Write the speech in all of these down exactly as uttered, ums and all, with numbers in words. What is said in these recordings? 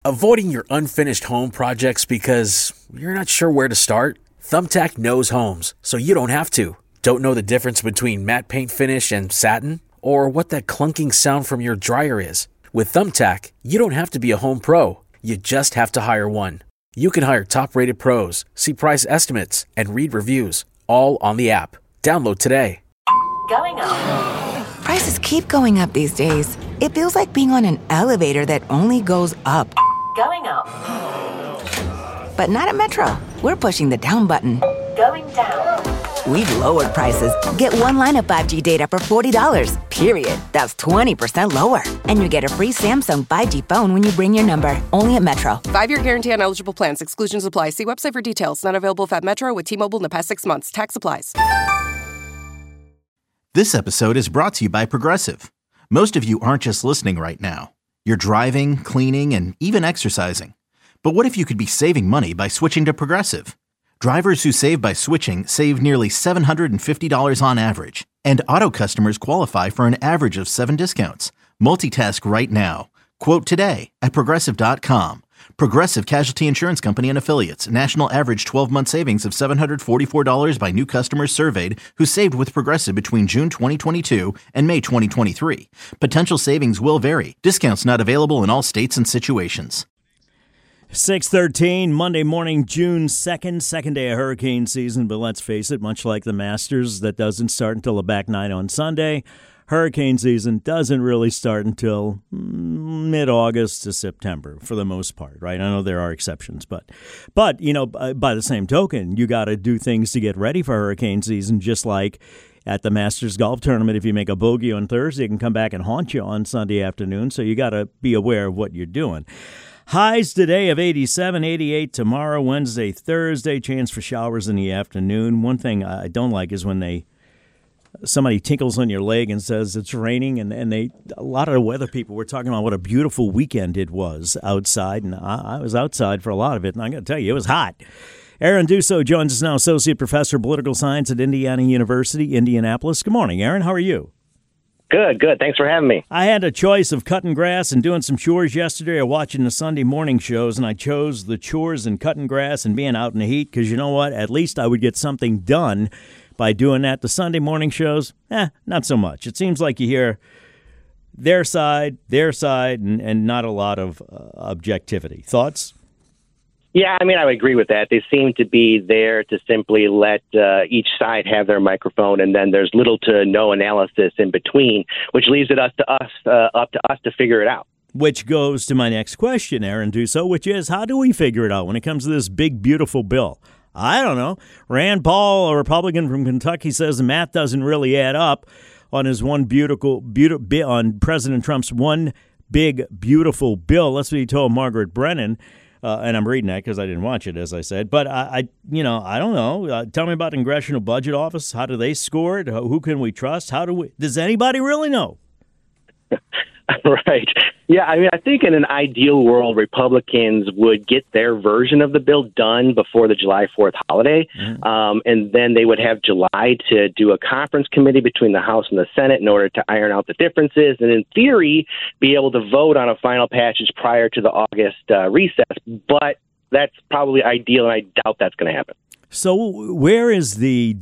Avoiding your unfinished home projects because you're not sure where to start? Thumbtack knows homes, so you don't have to. Don't know the difference between matte paint finish and satin? Or what that clunking sound from your dryer is? With Thumbtack, you don't have to be a home pro. You just have to hire one. You can hire top-rated pros, see price estimates, and read reviews, all on the app. Download today. Going up. Prices keep going up these days. It feels like being on an elevator that only goes up. Going up. But not at Metro. We're pushing the down button. Going down. We've lowered prices. Get one line of five G data for forty dollars, period. That's twenty percent lower. And you get a free Samsung five G phone when you bring your number. Only at Metro. Five-year guarantee on eligible plans. Exclusions apply. See website for details. Not available at Metro with T-Mobile in the past six months. Tax applies. This episode is brought to you by Progressive. Most of you aren't just listening right now. You're driving, cleaning, and even exercising. But what if you could be saving money by switching to Progressive? Drivers who save by switching save nearly seven hundred fifty dollars on average. And auto customers qualify for an average of seven discounts. Multitask right now. Quote today at Progressive dot com. Progressive Casualty Insurance Company and Affiliates. National average twelve-month savings of seven hundred forty-four dollars by new customers surveyed who saved with Progressive between June twenty twenty-two and May twenty twenty-three. Potential savings will vary. Discounts not available in all states and situations. six thirteen, Monday morning, June second, second day of hurricane season. But let's face it, much like the Masters, that doesn't start until the back nine on Sunday. Hurricane season doesn't really start until mid-August to September for the most part, right? I know there are exceptions, but, but you know, by the same token, you got to do things to get ready for hurricane season, just like at the Masters Golf Tournament. If you make a bogey on Thursday, it can come back and haunt you on Sunday afternoon, so you got to be aware of what you're doing. Highs today of eighty-seven, eighty-eight tomorrow, Wednesday, Thursday, chance for showers in the afternoon. One thing I don't like is when they somebody tinkles on your leg and says it's raining, and, and they a lot of the weather people were talking about what a beautiful weekend it was outside, and I, I was outside for a lot of it, and I got to tell you, it was hot. Aaron Dusso joins us now, Associate Professor of Political Science at Indiana University, Indianapolis. Good morning, Aaron. How are you? Good, good. Thanks for having me. I had a choice of cutting grass and doing some chores yesterday or watching the Sunday morning shows, and I chose the chores and cutting grass and being out in the heat because, you know what, at least I would get something done by doing that. The Sunday morning shows, eh, not so much. It seems like you hear their side, their side, and, and not a lot of uh, objectivity. Thoughts? Yeah, I mean, I would agree with that. They seem to be there to simply let uh, each side have their microphone, and then there's little to no analysis in between, which leaves it us to us, uh, up to us to figure it out. Which goes to my next question, Aaron Dusso, which is, how do we figure it out when it comes to this big, beautiful bill? I don't know. Rand Paul, a Republican from Kentucky, says the math doesn't really add up on his one beautiful, beautiful on President Trump's one big, beautiful bill. That's what he told Margaret Brennan. Uh, and I'm reading that because I didn't watch it, as I said. But I, I you know, I don't know. Uh, tell me about the Congressional Budget Office. How do they score it? Who can we trust? How do we? Does anybody really know? Right. Yeah, I mean, I think in an ideal world, Republicans would get their version of the bill done before the July fourth holiday, mm-hmm. um, and then they would have July to do a conference committee between the House and the Senate in order to iron out the differences, and in theory, be able to vote on a final passage prior to the August uh, recess. But that's probably ideal, and I doubt that's going to happen. So where is the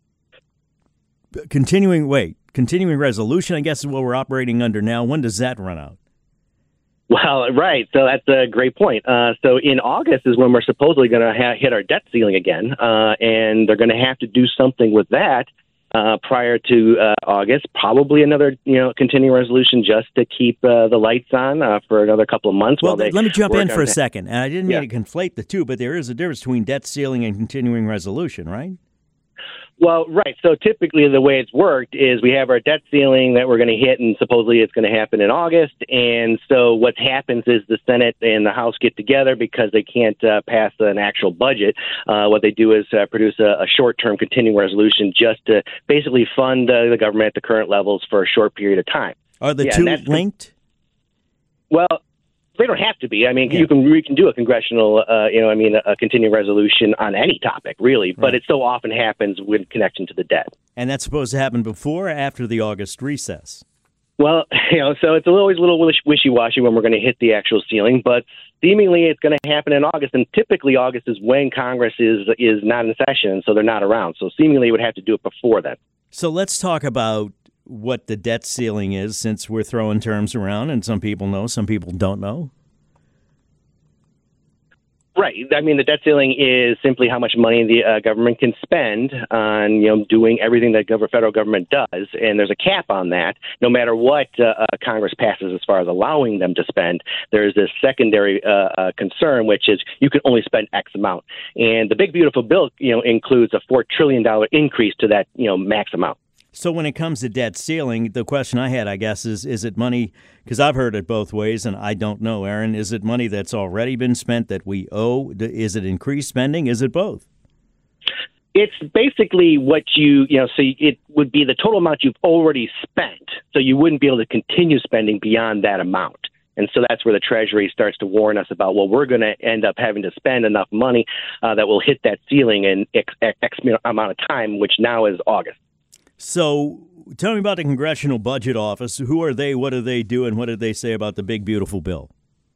continuing, wait, continuing resolution, I guess, is what we're operating under now. When does that run out? Well, right. So that's a great point. Uh, so in August is when we're supposedly going to ha- hit our debt ceiling again, uh, and they're going to have to do something with that uh, prior to uh, August. Probably another, you know, continuing resolution just to keep uh, the lights on uh, for another couple of months. Well, while they let me jump in for a that. second. And I didn't mean yeah. to conflate the two, but there is a difference between debt ceiling and continuing resolution, right? Well, right. So typically the way it's worked is we have our debt ceiling that we're going to hit, and supposedly it's going to happen in August. And so what happens is the Senate and the House get together because they can't uh, pass an actual budget. Uh, what they do is uh, produce a, a short-term continuing resolution just to basically fund uh, the government at the current levels for a short period of time. Are the yeah, two linked? Well, they don't have to be. I mean, yeah. you can we can do a congressional, uh, you know, I mean, a, a continuing resolution on any topic, really. Right. But it so often happens with connection to the debt. And that's supposed to happen before or after the August recess? Well, you know, so it's always a little wish- wishy-washy when we're going to hit the actual ceiling, but seemingly it's going to happen in August, and typically August is when Congress is is not in session, so they're not around. So seemingly it would have to do it before then. So let's talk about what the debt ceiling is, since we're throwing terms around, and some people know, some people don't know. Right. I mean, the debt ceiling is simply how much money the uh, government can spend on, you know, doing everything that the federal government does. And there's a cap on that. No matter what uh, uh, Congress passes as far as allowing them to spend, there's this secondary uh, uh, concern, which is you can only spend X amount. And the big, beautiful bill, you know, includes a four trillion dollars increase to that, you know, max amount. So when it comes to debt ceiling, the question I had, I guess, is, is it money, because I've heard it both ways, and I don't know, Aaron, is it money that's already been spent that we owe? Is it increased spending? Is it both? It's basically what you, you know, so it would be the total amount you've already spent. So you wouldn't be able to continue spending beyond that amount. And so that's where the Treasury starts to warn us about, well, we're going to end up having to spend enough money uh, that will hit that ceiling in X, X amount of time, which now is August. So tell me about the Congressional Budget Office. Who are they? What do they do? And what did they say about the big, beautiful bill?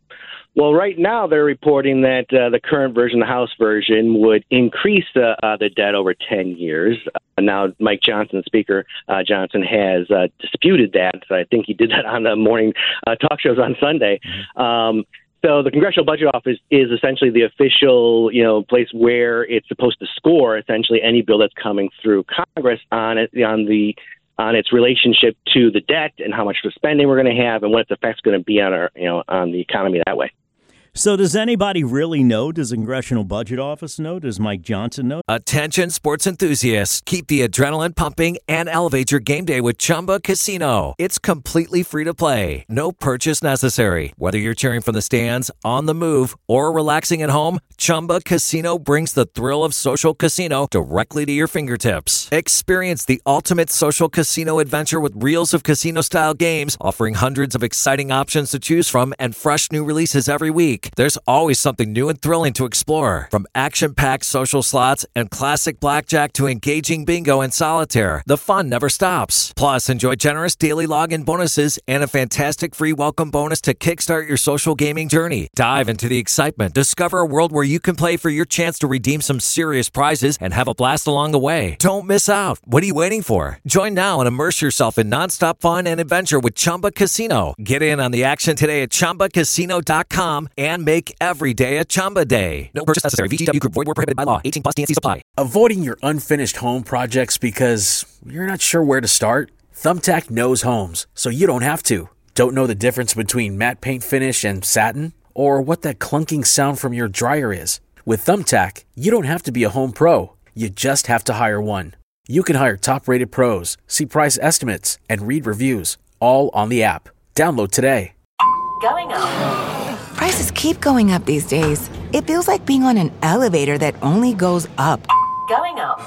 Well, right now they're reporting that uh, the current version, the House version, would increase uh, uh, the debt over ten years. Uh, now, Mike Johnson, Speaker uh, Johnson, has uh, disputed that. I think he did that on the morning uh, talk shows on Sunday. Mm-hmm. Um, So the Congressional Budget Office is essentially the official, you know, place where it's supposed to score essentially any bill that's coming through Congress on it, on the on its relationship to the debt and how much spending we're going to have and what its effect's going to be on our, you know, on the economy that way. So does anybody really know? Does the Congressional Budget Office know? Does Mike Johnson know? Attention sports enthusiasts. Keep the adrenaline pumping and elevate your game day with Chumba Casino. It's completely free to play. No purchase necessary. Whether you're cheering from the stands, on the move, or relaxing at home, Chumba Casino brings the thrill of social casino directly to your fingertips. Experience the ultimate social casino adventure with reels of casino-style games, offering hundreds of exciting options to choose from and fresh new releases every week. There's always something new and thrilling to explore. From action-packed social slots and classic blackjack to engaging bingo and solitaire, the fun never stops. Plus, enjoy generous daily login bonuses and a fantastic free welcome bonus to kickstart your social gaming journey. Dive into the excitement. Discover a world where you can play for your chance to redeem some serious prizes and have a blast along the way. Don't miss out. What are you waiting for? Join now and immerse yourself in nonstop fun and adventure with Chumba Casino. Get in on the action today at Chumba Casino dot com and make every day a Chumba day. No purchase necessary. V G W Group. Void where prohibited by law. eighteen plus T N C supply. Avoiding your unfinished home projects because you're not sure where to start? Thumbtack knows homes, so you don't have to. Don't know the difference between matte paint finish and satin? Or what that clunking sound from your dryer is? With Thumbtack, you don't have to be a home pro. You just have to hire one. You can hire top-rated pros, see price estimates, and read reviews, all on the app. Download today. Going up. Prices keep going up these days. It feels like being on an elevator that only goes up. Going up.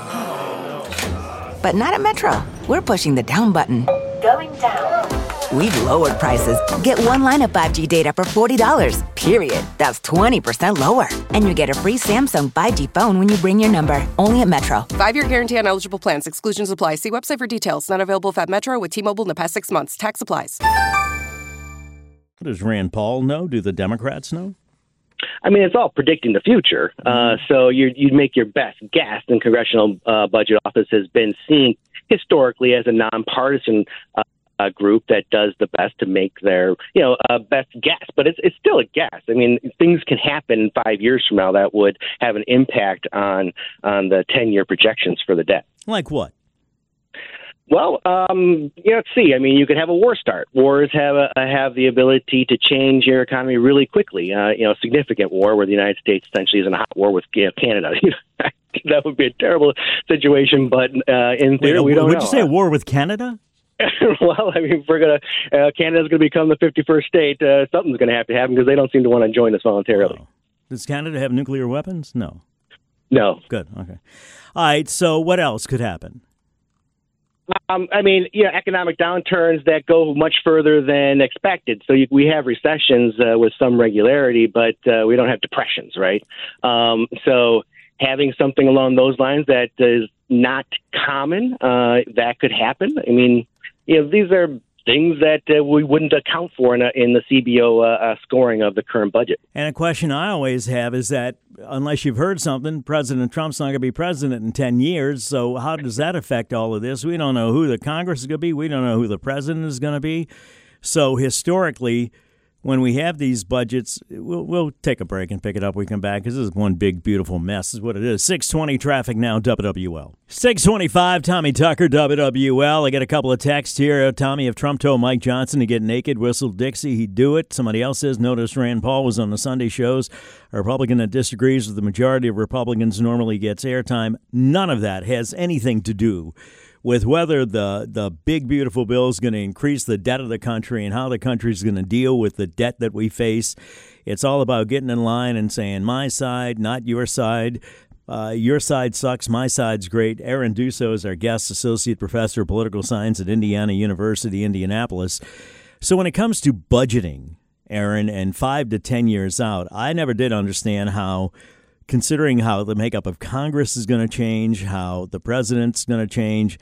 But not at Metro. We're pushing the down button. Going down. We've lowered prices. Get one line of five G data for forty dollars, period. That's twenty percent lower. And you get a free Samsung five G phone when you bring your number. Only at Metro. Five-year guarantee on eligible plans. Exclusions apply. See website for details. Not available if at Metro with T-Mobile in the past six months. Tax applies. Does Rand Paul know? Do the Democrats know? I mean, it's all predicting the future. Uh, so you you make your best guess. And Congressional uh, Budget Office has been seen historically as a nonpartisan uh, uh, group that does the best to make their, you know, uh, best guess. But it's it's still a guess. I mean, things can happen five years from now that would have an impact on on the ten-year projections for the debt. Like what? Well, um, you know, let's see. I mean, you could have a war start. Wars have a, have the ability to change your economy really quickly. Uh, you know, a significant war where the United States essentially is in a hot war with you know, Canada. That would be a terrible situation, but uh, in theory, Wait, we don't would know. Would you say a war with Canada? Well, I mean, if we're gonna uh, Canada's going to become the fifty-first state. Uh, something's going to have to happen because they don't seem to want to join us voluntarily. Oh. Does Canada have nuclear weapons? No. No. Good. Okay. All right. So what else could happen? Um, I mean, yeah, economic downturns that go much further than expected. So you, we have recessions uh, with some regularity, but uh, we don't have depressions, right? Um, so having something along those lines that is not common, uh, that could happen. I mean, you know, these are things that uh, we wouldn't account for in, a, in the C B O uh, uh, scoring of the current budget. And a question I always have is that unless you've heard something, President Trump's not going to be president in ten years. So how does that affect all of this? We don't know who the Congress is going to be. We don't know who the president is going to be. So historically, when we have these budgets, we'll, we'll take a break and pick it up. We come back because this is one big, beautiful mess is what it is. six twenty traffic now, W W L. six twenty-five, Tommy Tucker, W W L. I got a couple of texts here. Tommy, if Trump told Mike Johnson to get naked, whistle Dixie, he'd do it. Somebody else says, notice Rand Paul was on the Sunday shows. A Republican that disagrees with the majority of Republicans normally gets airtime. None of that has anything to do with whether the, the big, beautiful bill is going to increase the debt of the country and how the country is going to deal with the debt that we face. It's all about getting in line and saying, my side, not your side. Uh, your side sucks, my side's great. Aaron Dusso is our guest, Associate Professor of Political Science at Indiana University, Indianapolis. So when it comes to budgeting, Aaron, and five to ten years out, I never did understand how, considering how the makeup of Congress is going to change, how the president's going to change,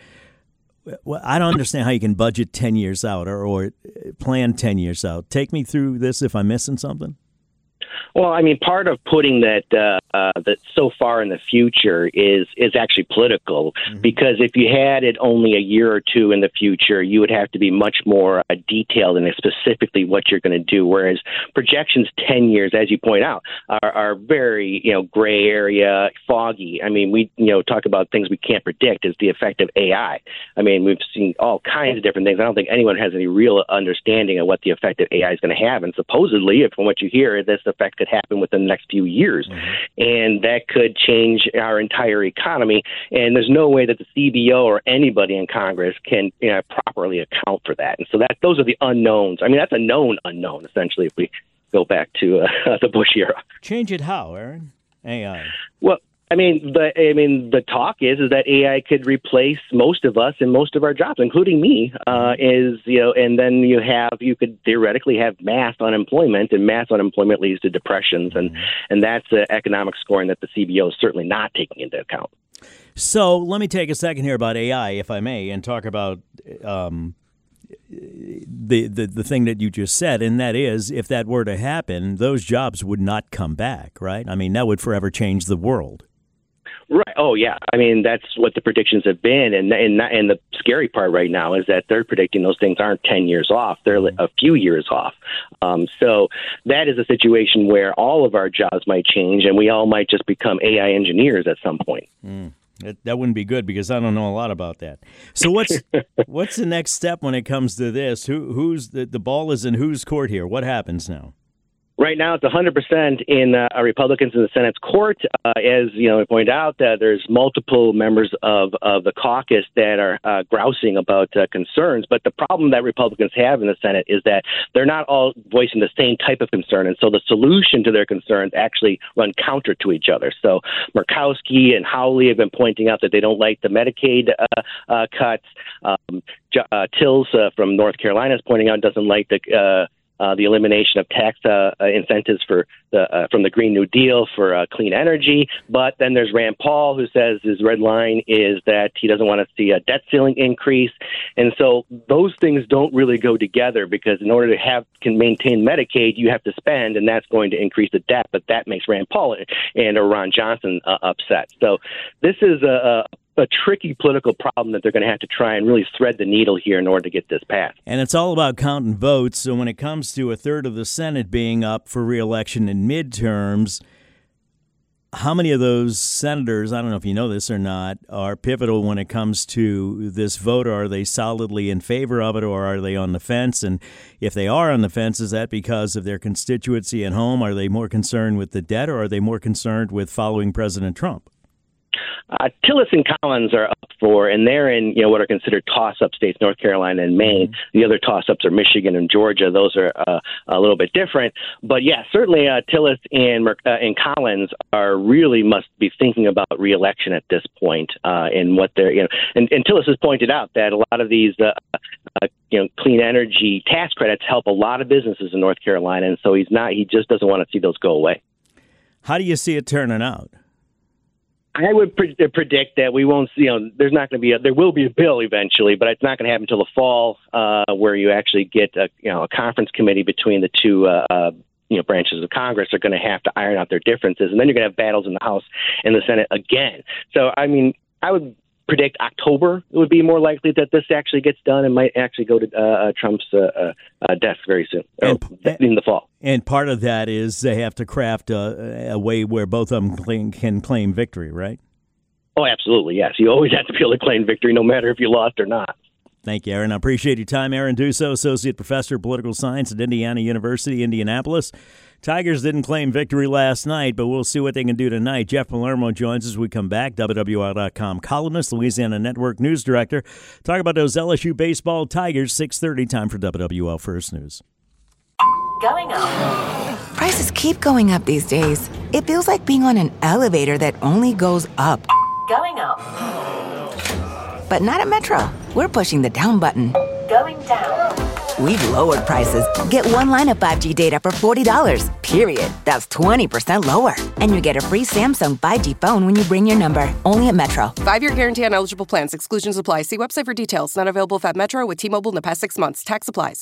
well, I don't understand how you can budget ten years out or, or plan ten years out. Take me through this if I'm missing something. Well, I mean, part of putting that uh, uh, that so far in the future is is actually political, mm-hmm. because if you had it only a year or two in the future, you would have to be much more uh, detailed in specifically what you're going to do. Whereas projections ten years, as you point out, are, are very, you know, gray area, foggy. I mean, we, you know, talk about things we can't predict is the effect of A I. I mean, we've seen all kinds of different things. I don't think anyone has any real understanding of what the effect of A I is going to have. And supposedly, from what you hear, this effect could happen within the next few years, mm-hmm. and that could change our entire economy. And there's no way that the C B O or anybody in Congress can, you know, properly account for that. And so that those are the unknowns. I mean, that's a known unknown, essentially, if we go back to uh, the Bush era. Change it how, Aaron? A I. Well, I mean, the I mean, the talk is is that A I could replace most of us and most of our jobs, including me. Uh, is you know, and then you have you could theoretically have mass unemployment, and mass unemployment leads to depressions, and mm-hmm. and that's uh, economic scoring that the C B O is certainly not taking into account. So let me take a second here about A I, if I may, and talk about um, the, the the thing that you just said, and that is, if that were to happen, those jobs would not come back, right? I mean, that would forever change the world. Right. Oh, yeah. I mean, that's what the predictions have been. And, and and the scary part right now is that they're predicting those things aren't ten years off. They're a few years off. Um, so that is a situation where all of our jobs might change, and we all might just become A I engineers at some point. Mm. That, that wouldn't be good because I don't know a lot about that. So what's what's the next step when it comes to this? Who who's the, the ball is in whose court here? What happens now? Right now, it's one hundred percent in uh, Republicans in the Senate's court. Uh, as you know, I point out, uh, there's multiple members of, of the caucus that are uh, grousing about uh, concerns. But the problem that Republicans have in the Senate is that they're not all voicing the same type of concern. And so the solution to their concerns actually run counter to each other. So Murkowski and Hawley have been pointing out that they don't like the Medicaid uh, uh, cuts. Um, uh, Tills uh, from North Carolina is pointing out doesn't like the uh, Uh, the elimination of tax uh, uh, incentives for the uh, from the Green New Deal for uh, clean energy. But then there's Rand Paul, who says his red line is that he doesn't want to see a debt ceiling increase. And so those things don't really go together, because in order to have can maintain Medicaid, you have to spend, and that's going to increase the debt. But that makes Rand Paul and or Ron Johnson uh, upset. So this is a, a a tricky political problem that they're going to have to try and really thread the needle here in order to get this passed. And it's all about counting votes. So when it comes to a third of the Senate being up for re-election in midterms, how many of those senators, I don't know if you know this or not, are pivotal when it comes to this vote? Are they solidly in favor of it, or are they on the fence? And if they are on the fence, is that because of their constituency at home? Are they more concerned with the debt, or are they more concerned with following President Trump? Uh, Tillis and Collins are up for, and they're in, you know, what are considered toss-up states, North Carolina and Maine. Mm-hmm. The other toss-ups are Michigan and Georgia. Those are uh, a little bit different. But yeah, certainly uh, Tillis and uh, and Collins are really must be thinking about re-election at this point. Uh, in what they're, you know, and, and Tillis has pointed out that a lot of these, uh, uh, you know, clean energy tax credits help a lot of businesses in North Carolina, and so he's not, he just doesn't want to see those go away. How do you see it turning out? I would pre- predict that we won't see, you know, there's not going to be a, there will be a bill eventually, but it's not going to happen until the fall, uh, where you actually get a, you know, a conference committee between the two, uh, uh, you know, branches of Congress are going to have to iron out their differences. And then you're going to have battles in the House and the Senate again. So, I mean, I would predict October it would be more likely that this actually gets done and might actually go to uh, Trump's uh, uh, desk very soon, and, in the fall. And part of that is they have to craft a, a way where both of them claim, can claim victory, right? Oh, absolutely, yes. You always have to be able to claim victory no matter if you lost or not. Thank you, Aaron. I appreciate your time. Aaron Dusso, Associate Professor of Political Science at Indiana University, Indianapolis. Tigers didn't claim victory last night, but we'll see what they can do tonight. Jeff Palermo joins us as we come back. W W L dot com columnist, Louisiana Network News Director. Talk about those L S U baseball Tigers, six thirty, time for W W L First News. Going up. Prices keep going up these days. It feels like being on an elevator that only goes up. Going up. But not at Metro. We're pushing the down button. Going down. We've lowered prices. Get one line of five G data for forty dollars, period. That's twenty percent lower. And you get a free Samsung five G phone when you bring your number. Only at Metro. Five-year guarantee on eligible plans. Exclusions apply. See website for details. Not available if at Metro with T-Mobile in the past six months. Tax applies.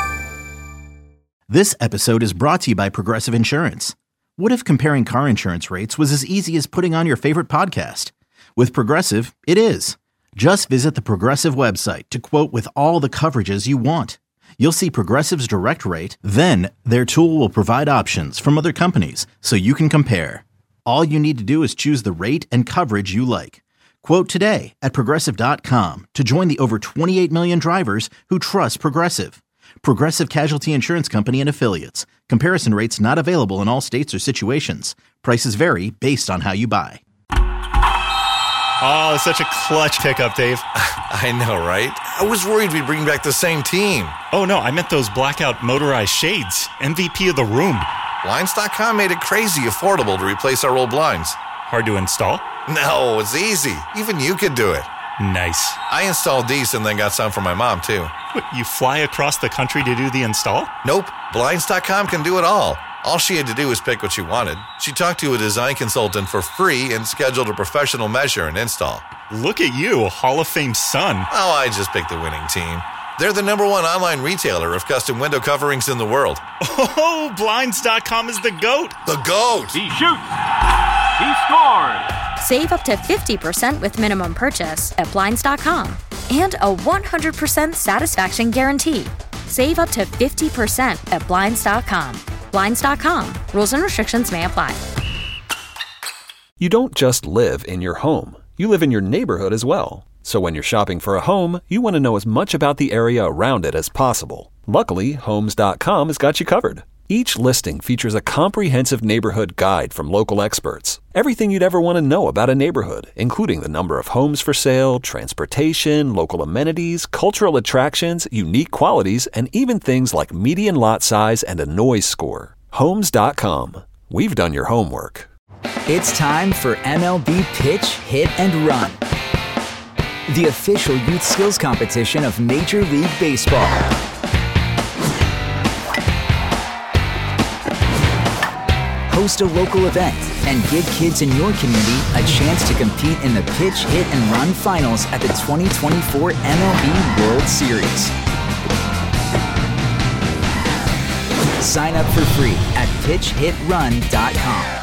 This episode is brought to you by Progressive Insurance. What if comparing car insurance rates was as easy as putting on your favorite podcast? With Progressive, it is. Just visit the Progressive website to quote with all the coverages you want. You'll see Progressive's direct rate, then their tool will provide options from other companies so you can compare. All you need to do is choose the rate and coverage you like. Quote today at Progressive dot com to join the over twenty-eight million drivers who trust Progressive. Progressive Casualty Insurance Company and Affiliates. Comparison rates not available in all states or situations. Prices vary based on how you buy. Oh, such a clutch pickup, Dave. I know, right? I was worried we'd bring back the same team. Oh, no, I meant those blackout motorized shades. M V P of the room. Blinds dot com made it crazy affordable to replace our old blinds. Hard to install? No, it's easy. Even you could do it. Nice. I installed these and then got some for my mom, too. What, you fly across the country to do the install? Nope. Blinds dot com can do it all. All she had to do was pick what she wanted. She talked to a design consultant for free and scheduled a professional measure and install. Look at you, Hall of Fame son. Oh, I just picked the winning team. They're the number one online retailer of custom window coverings in the world. Oh, Blinds dot com is the GOAT. The GOAT. He shoots. He scores. Save up to fifty percent with minimum purchase at Blinds dot com. And a one hundred percent satisfaction guarantee. Save up to fifty percent at Blinds dot com. Blinds dot com. Rules and restrictions may apply. You don't just live in your home. You live in your neighborhood as well. So when you're shopping for a home, you want to know as much about the area around it as possible. Luckily, Homes dot com has got you covered. Each listing features a comprehensive neighborhood guide from local experts. Everything you'd ever want to know about a neighborhood, including the number of homes for sale, transportation, local amenities, cultural attractions, unique qualities, and even things like median lot size and a noise score. Homes dot com. We've done your homework. It's time for M L B Pitch, Hit, and Run, the official youth skills competition of Major League Baseball. Host a local event and give kids in your community a chance to compete in the Pitch, Hit, and Run finals at the twenty twenty-four M L B World Series. Sign up for free at pitch hit run dot com.